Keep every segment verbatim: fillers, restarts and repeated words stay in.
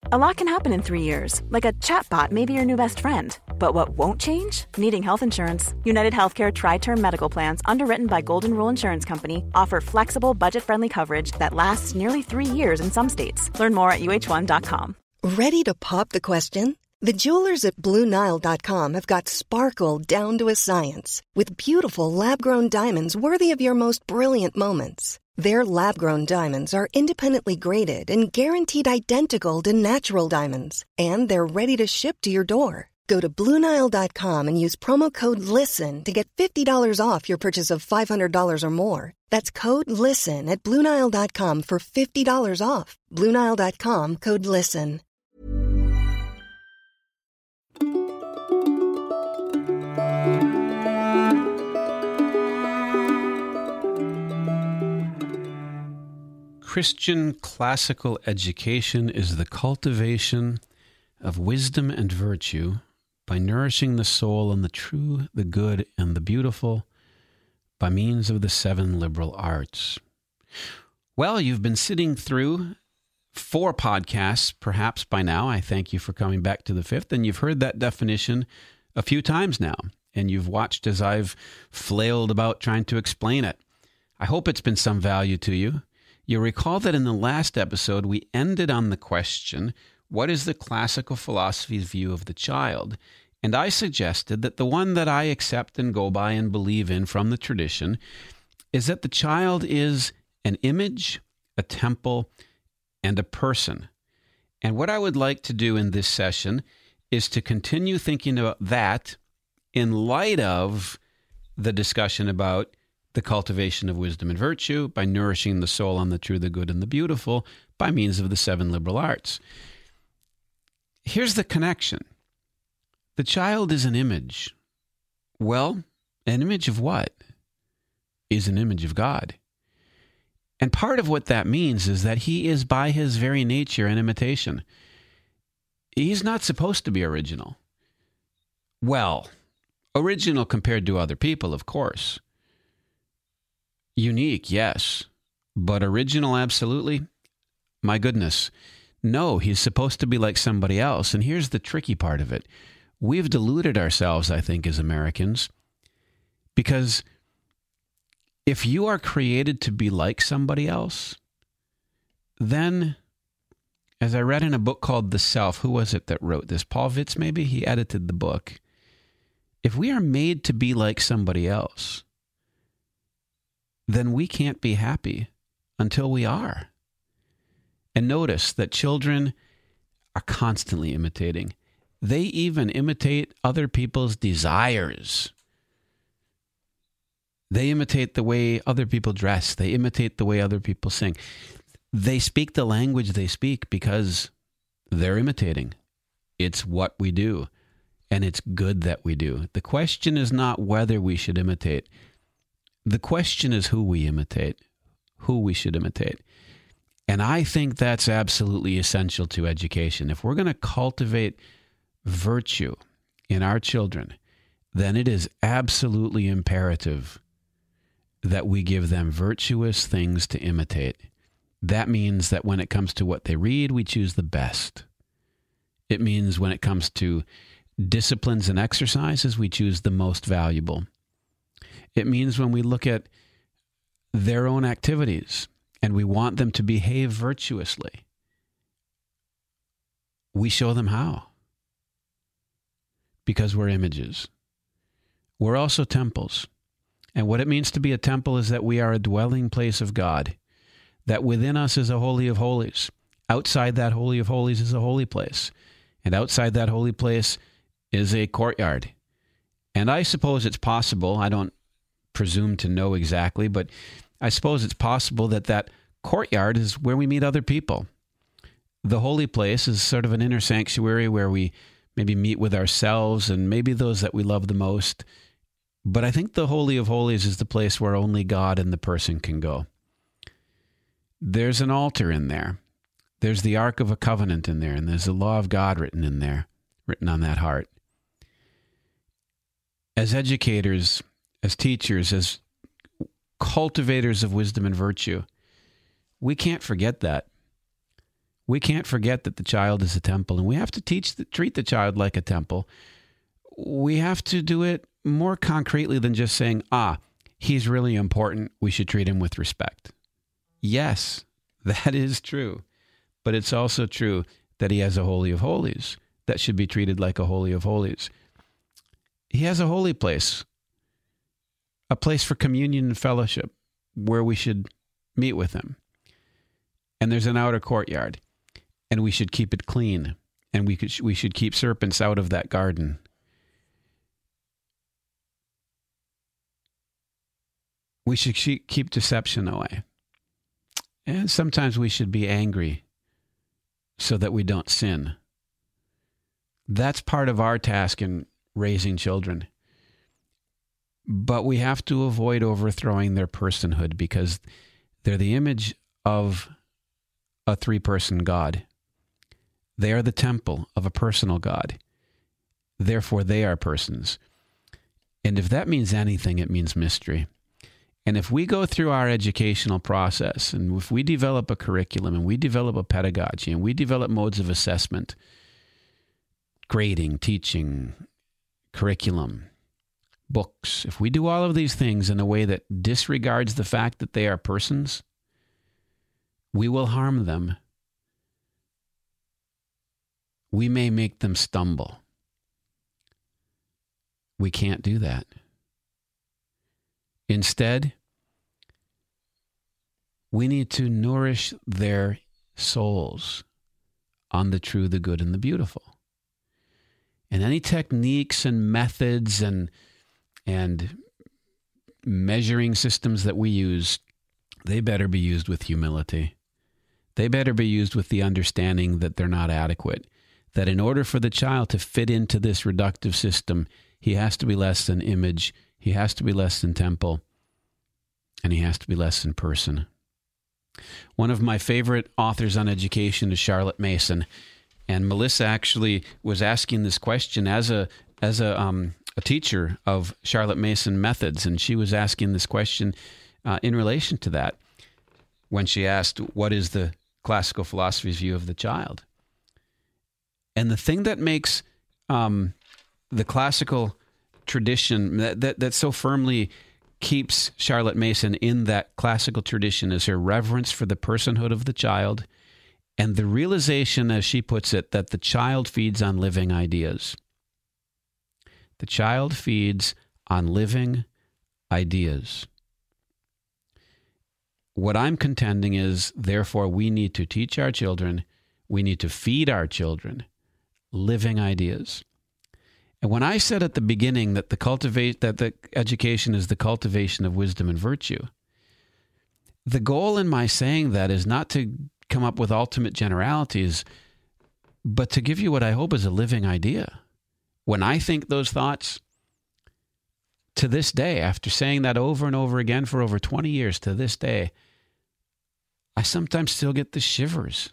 A lot can happen in three years, like a chatbot may be your new best friend. But what won't change? Needing health insurance. United Healthcare Tri-Term Medical Plans, underwritten by Golden Rule Insurance Company, offer flexible, budget-friendly coverage that lasts nearly three years in some states. Learn more at U H one dot com. Ready to pop the question? The jewelers at Blue Nile dot com have got sparkle down to a science with beautiful lab-grown diamonds worthy of your most brilliant moments. Their lab-grown diamonds are independently graded and guaranteed identical to natural diamonds, and they're ready to ship to your door. Go to Blue Nile dot com and use promo code LISTEN to get fifty dollars off your purchase of five hundred dollars or more. That's code LISTEN at Blue Nile dot com for fifty dollars off. Blue Nile dot com, code LISTEN. Christian classical education is the cultivation of wisdom and virtue by nourishing the soul in the true, the good, and the beautiful by means of the seven liberal arts. Well, you've been sitting through four podcasts, perhaps by now. I thank you for coming back to the fifth, and you've heard that definition a few times now, and you've watched as I've flailed about trying to explain it. I hope it's been some value to you. You'll recall that in the last episode, we ended on the question, what is the classical philosophy's view of the child? And I suggested that the one that I accept and go by and believe in from the tradition is that the child is an image, a temple, and a person. And what I would like to do in this session is to continue thinking about that in light of the discussion about the cultivation of wisdom and virtue by nourishing the soul on the true, the good, and the beautiful by means of the seven liberal arts. Here's the connection. The child is an image. Well, an image of what? Is an image of God. And part of what that means is that he is by his very nature an imitation. He's not supposed to be original. Well, original compared to other people, of course. Unique, yes. But original, absolutely? My goodness. No, he's supposed to be like somebody else. And here's the tricky part of it. We've deluded ourselves, I think, as Americans. Because if you are created to be like somebody else, then, as I read in a book called The Self, who was it that wrote this? Paul Vitz, maybe? He edited the book. If we are made to be like somebody else, then we can't be happy until we are. And notice that children are constantly imitating. They even imitate other people's desires. They imitate the way other people dress. They imitate the way other people sing. They speak the language they speak because they're imitating. It's what we do, and it's good that we do. The question is not whether we should imitate. The question is who we imitate, who we should imitate. And I think that's absolutely essential to education. If we're going to cultivate virtue in our children, then it is absolutely imperative that we give them virtuous things to imitate. That means that when it comes to what they read, we choose the best. It means when it comes to disciplines and exercises, we choose the most valuable. It means when we look at their own activities and we want them to behave virtuously, we show them how. Because we're images. We're also temples. And what it means to be a temple is that we are a dwelling place of God. That within us is a holy of holies. Outside that holy of holies is a holy place. And outside that holy place is a courtyard. And I suppose it's possible, I don't presume to know exactly, but I suppose it's possible that that courtyard is where we meet other people. The holy place is sort of an inner sanctuary where we maybe meet with ourselves and maybe those that we love the most. But I think the Holy of Holies is the place where only God and the person can go. There's an altar in there. There's the Ark of a Covenant in there, and there's the law of God written in there, written on that heart. As educators, as teachers, as cultivators of wisdom and virtue, we can't forget that. We can't forget that the child is a temple, and we have to teach the, treat the child like a temple. We have to do it more concretely than just saying, ah, he's really important, we should treat him with respect. Yes, that is true. But it's also true that he has a Holy of Holies that should be treated like a Holy of Holies. He has a holy place, a place for communion and fellowship where we should meet with him. And there's an outer courtyard, and we should keep it clean, and we could, we should keep serpents out of that garden. We should keep deception away. And sometimes we should be angry so that we don't sin. That's part of our task in raising children. But we have to avoid overthrowing their personhood because they're the image of a three-person God. They are the temple of a personal God. Therefore, they are persons. And if that means anything, it means mystery. And if we go through our educational process, and if we develop a curriculum, and we develop a pedagogy, and we develop modes of assessment, grading, teaching, curriculum, books, if we do all of these things in a way that disregards the fact that they are persons, we will harm them. We may make them stumble. We can't do that. Instead, we need to nourish their souls on the true, the good, and the beautiful. And any techniques and methods and and measuring systems that we use, they better be used with humility. They better be used with the understanding that they're not adequate. That in order for the child to fit into this reductive system, he has to be less than image, he has to be less than temple, and he has to be less than person. One of my favorite authors on education is Charlotte Mason. And Melissa actually was asking this question as a as a um, a teacher of Charlotte Mason methods, and she was asking this question uh, in relation to that when she asked, "What is the classical philosophy's view of the child?" And the thing that makes um, the classical tradition that, that that so firmly keeps Charlotte Mason in that classical tradition is her reverence for the personhood of the child. And the realization, as she puts it, that the child feeds on living ideas. The child feeds on living ideas. What I'm contending is, therefore, we need to teach our children, we need to feed our children living ideas. And when I said at the beginning that the cultivate that the education is the cultivation of wisdom and virtue, the goal in my saying that is not to come up with ultimate generalities, but to give you what I hope is a living idea. When I think those thoughts, to this day, after saying that over and over again for over twenty years, to this day, I sometimes still get the shivers.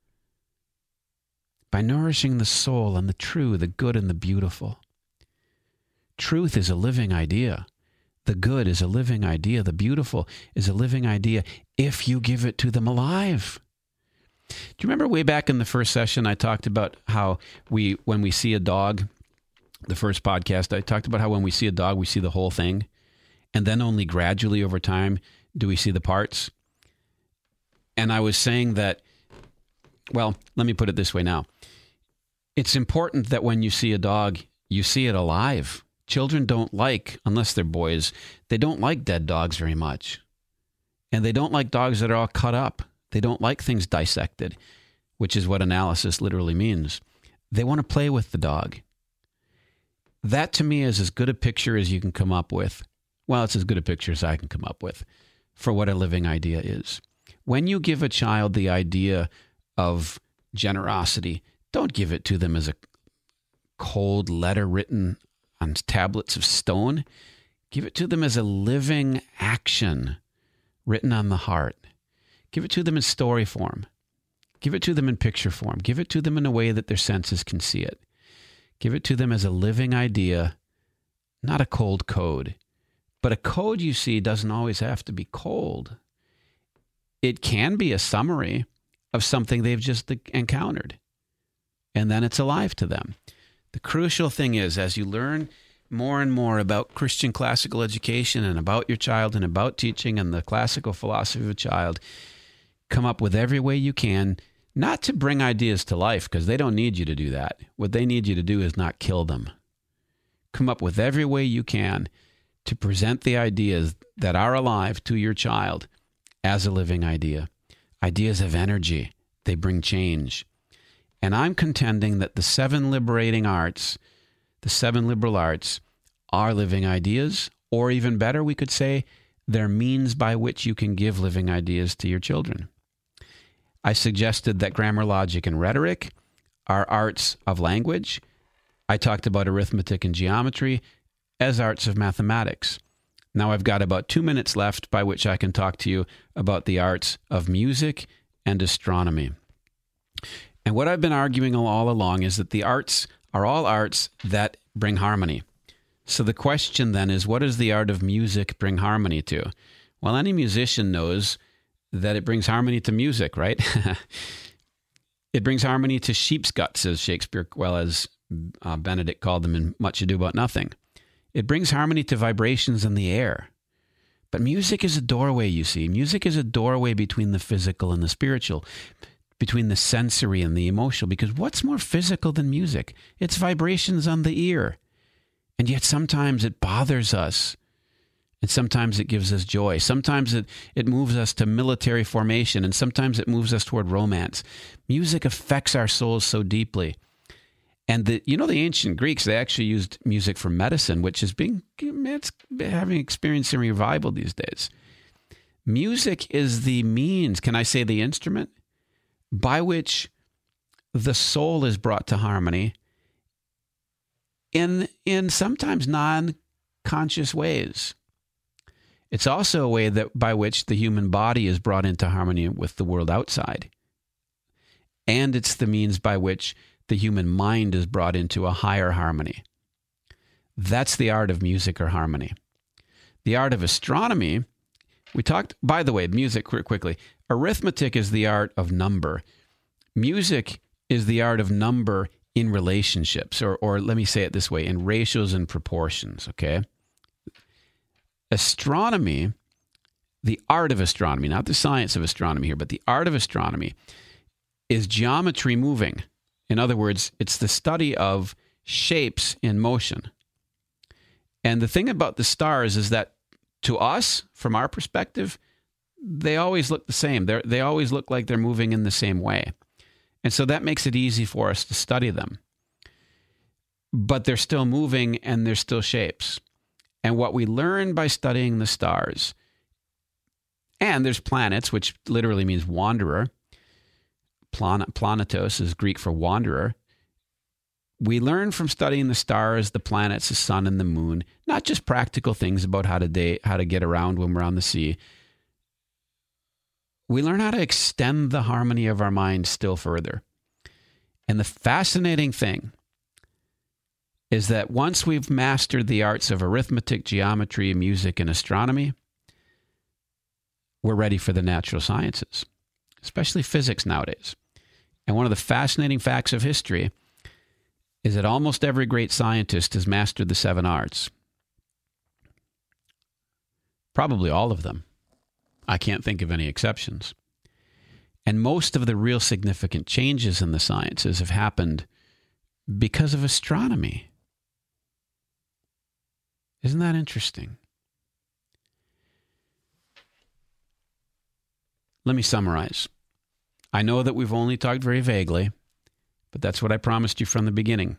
By nourishing the soul and the true, the good, and the beautiful. Truth is a living idea. The good is a living idea. The beautiful is a living idea if you give it to them alive. Do you remember way back in the first session, I talked about how we, when we see a dog, the first podcast, I talked about how when we see a dog, we see the whole thing. And then only gradually over time do we see the parts. And I was saying that, well, let me put it this way now. It's important that when you see a dog, you see it alive. Children don't like, unless they're boys, they don't like dead dogs very much. And they don't like dogs that are all cut up. They don't like things dissected, which is what analysis literally means. They want to play with the dog. That to me is as good a picture as you can come up with. Well, it's as good a picture as I can come up with for what a living idea is. When you give a child the idea of generosity, don't give it to them as a cold letter written on tablets of stone. Give it to them as a living action written on the heart. Give it to them in story form. Give it to them in picture form. Give it to them in a way that their senses can see it. Give it to them as a living idea, not a cold code. But a code, you see, doesn't always have to be cold. It can be a summary, of something they've just encountered. And then it's alive to them. The crucial thing is, as you learn more and more about Christian classical education and about your child and about teaching and the classical philosophy of a child, come up with every way you can, not to bring ideas to life, because they don't need you to do that. What they need you to do is not kill them. Come up with every way you can to present the ideas that are alive to your child as a living idea. Ideas of energy. They bring change. And I'm contending that the seven liberating arts, the seven liberal arts, are living ideas, or even better, we could say, they're means by which you can give living ideas to your children. I suggested that grammar, logic, and rhetoric are arts of language. I talked about arithmetic and geometry as arts of mathematics. Now I've got about two minutes left by which I can talk to you about the arts of music and astronomy. And what I've been arguing all along is that the arts are all arts that bring harmony. So the question then is, what does the art of music bring harmony to? Well, any musician knows that it brings harmony to music, right? It brings harmony to sheep's guts, as Shakespeare, well, as uh, Benedict called them in Much Ado About Nothing. It brings harmony to vibrations in the air. But music is a doorway, you see. Music is a doorway between the physical and the spiritual, between the sensory and the emotional, because what's more physical than music? It's vibrations on the ear. And yet sometimes it bothers us. And sometimes it gives us joy. Sometimes it, it moves us to military formation, and sometimes it moves us toward romance. Music affects our souls so deeply. And the, you know, the ancient Greeks, they actually used music for medicine, which is being, it's having experienced a revival these days. Music is the means, can I say the instrument, by which the soul is brought to harmony in, in sometimes non-conscious ways. It's also a way that by which the human body is brought into harmony with the world outside. And it's the means by which the human mind is brought into a higher harmony. That's the art of music or harmony. The art of astronomy, we talked, by the way, music quickly. Arithmetic is the art of number. Music is the art of number in relationships, or, or let me say it this way, in ratios and proportions, okay? Astronomy, the art of astronomy, not the science of astronomy here, but the art of astronomy is geometry moving. In other words, it's the study of shapes in motion. And the thing about the stars is that to us, from our perspective, they always look the same. They they always look like they're moving in the same way. And so that makes it easy for us to study them. But they're still moving and they're still shapes. And what we learn by studying the stars, and there's planets, which literally means wanderer. Plan, planetos is Greek for wanderer. We learn from studying the stars, the planets, the sun, and the moon, not just practical things about how to date, how to get around when we're on the sea. We learn how to extend the harmony of our mind still further. And the fascinating thing is that once we've mastered the arts of arithmetic, geometry, music, and astronomy, we're ready for the natural sciences, especially physics nowadays. And one of the fascinating facts of history is that almost every great scientist has mastered the seven arts. Probably all of them. I can't think of any exceptions. And most of the real significant changes in the sciences have happened because of astronomy. Isn't that interesting? Let me summarize. I know that we've only talked very vaguely, but that's what I promised you from the beginning.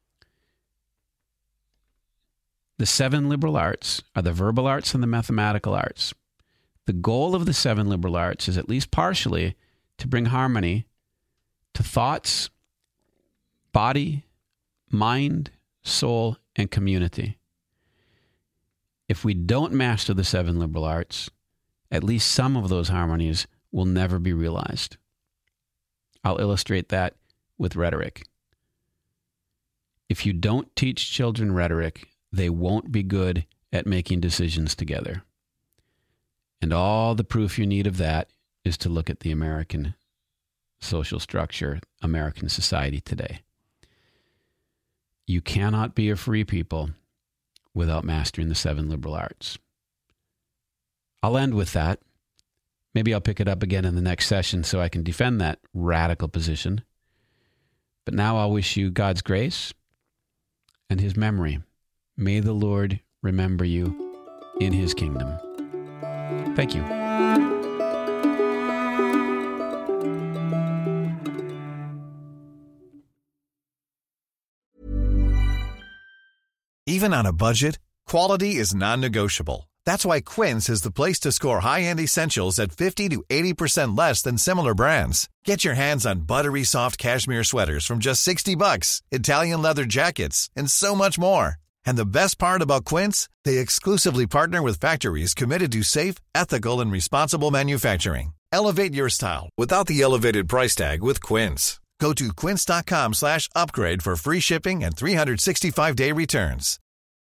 The seven liberal arts are the verbal arts and the mathematical arts. The goal of the seven liberal arts is at least partially to bring harmony to thoughts, body, mind, soul, and community. If we don't master the seven liberal arts, at least some of those harmonies will never be realized. I'll illustrate that with rhetoric. If you don't teach children rhetoric, they won't be good at making decisions together. And all the proof you need of that is to look at the American social structure, American society today. You cannot be a free people without mastering the seven liberal arts. I'll end with that. Maybe I'll pick it up again in the next session so I can defend that radical position. But now I'll wish you God's grace and his memory. May the Lord remember you in his kingdom. Thank you. Even on a budget, quality is non-negotiable. That's why Quince is the place to score high-end essentials at fifty to eighty percent less than similar brands. Get your hands on buttery soft cashmere sweaters from just sixty bucks, Italian leather jackets, and so much more. And the best part about Quince, they exclusively partner with factories committed to safe, ethical, and responsible manufacturing. Elevate your style without the elevated price tag with Quince. Go to quince.com slash upgrade for free shipping and three sixty-five day returns.